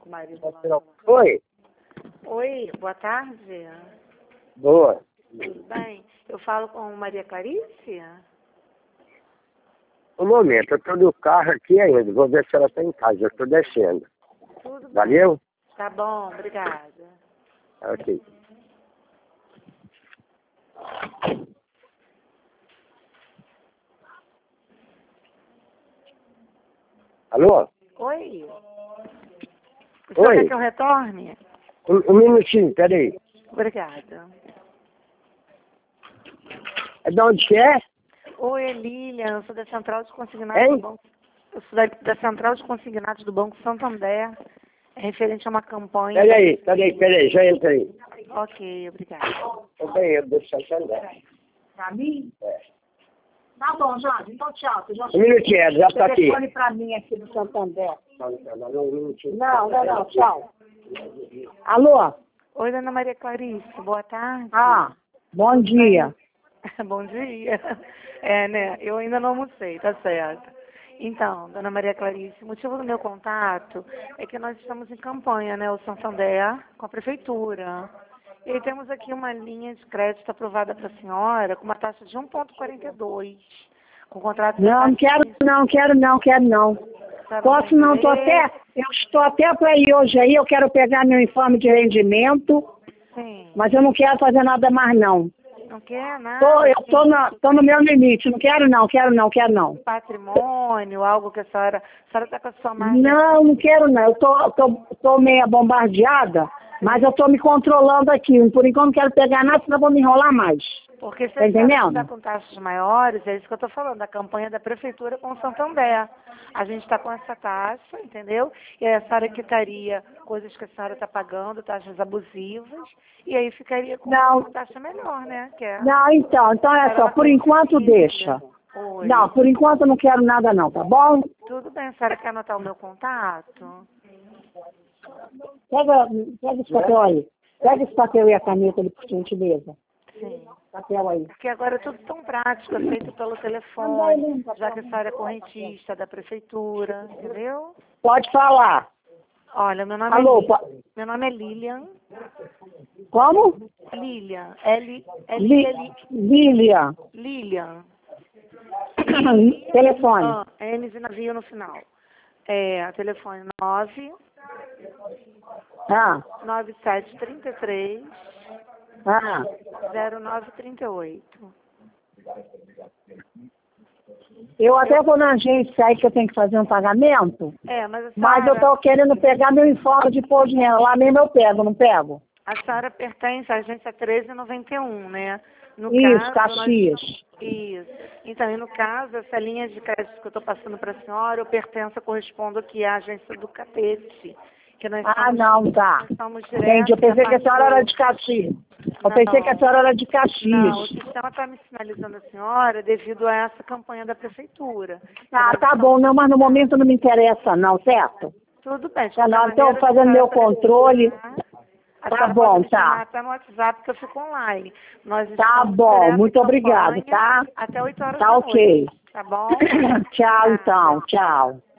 com o marido lá. Oi. Oi, boa tarde. Boa. Tudo bem? Eu falo com Maria Clarice? Um momento, eu estou no carro aqui ainda. Vou ver se ela está em casa. Eu estou descendo. Tudo bem. Valeu? Tá bom, obrigada. Ok. Alô? Oi. O senhor quer que eu retorne? Um minutinho, peraí. Obrigada. É de onde que é? Oi, é Lilian, eu sou da Central de Consignados Hein? do Banco. Eu sou da Central de Consignados do Banco Santander. É referente a uma campanha. Peraí. Já entrei. Ok, obrigada. O banheiro do Santander. Pra mim? É. Tá bom, Jorge. Então, tchau. Você já Um minutinho, já está aqui. telefone pra mim aqui do Santander. Um minutinho. Não. Tchau. Alô? Oi, dona Maria Clarice, boa tarde. Ah, bom dia. Bom dia. É, né? Eu ainda não almocei, tá certo. Então, dona Maria Clarice, o motivo do meu contato é que nós estamos em campanha, né? O Santander com a prefeitura. E aí temos aqui uma linha de crédito aprovada para a senhora com uma taxa de 1,42. Com contrato de Não quero não. Posso não, eu estou até para ir hoje aí, eu quero pegar meu informe de rendimento, Sim. mas eu não quero fazer nada mais não. Não quer nada? Eu tô no meu limite, não quero não. Patrimônio, algo que a senhora está com a sua margem. Não quero não, eu tô meio bombardeada, mas eu tô me controlando aqui, por enquanto não quero pegar nada, senão eu vou me enrolar mais. Porque se Tá a senhora entendendo? está com taxas maiores, é isso que eu estou falando, da campanha da prefeitura com o Santander. A gente está com essa taxa, entendeu? E aí a senhora quitaria coisas que a senhora está pagando, taxas abusivas, e aí ficaria com uma taxa melhor, né? Que é Então é só, por enquanto deixa. Oi. Não, por enquanto eu não quero nada não, tá bom? Tudo bem, a senhora quer anotar o meu contato? Pega esse papel aí. Pega esse papel e a caneta ali, por gentileza. Sim. Papel aí. Porque agora é tudo tão prático, é feito pelo telefone, já que a senhora é correntista da prefeitura, entendeu? Pode falar. Olha, meu nome Alô, meu nome é Lilian. como? Lilian. Lilian. Lilian. Telefone. N de navio no final. É, telefone 9 Ah, 9733 ah. 0938. Eu até vou na agência aí que eu tenho que fazer um pagamento, mas eu tô querendo pegar meu informe de pôr dinheiro. Lá mesmo eu pego, não pego? a senhora pertence à agência 1391, né? No Isso, caso, Caxias. Isso. Então, e no caso, essa linha de crédito que eu estou passando para a senhora, eu pertenço, correspondo aqui à agência do Catete. Que nós somos, Não, tá. Nós somos Entendi, eu pensei que a senhora era de Caxias. Não, o sistema está me sinalizando a senhora devido a essa campanha da prefeitura. Tá bom, não, mas no momento não me interessa não, certo? Tudo bem. Não, estou fazendo meu controle. Tá bom, tá. Até no WhatsApp que eu fico online. Tá bom, muito obrigado, tá? Até 8 horas tá da ok. noite. Tá bom? Tchau, então, tchau.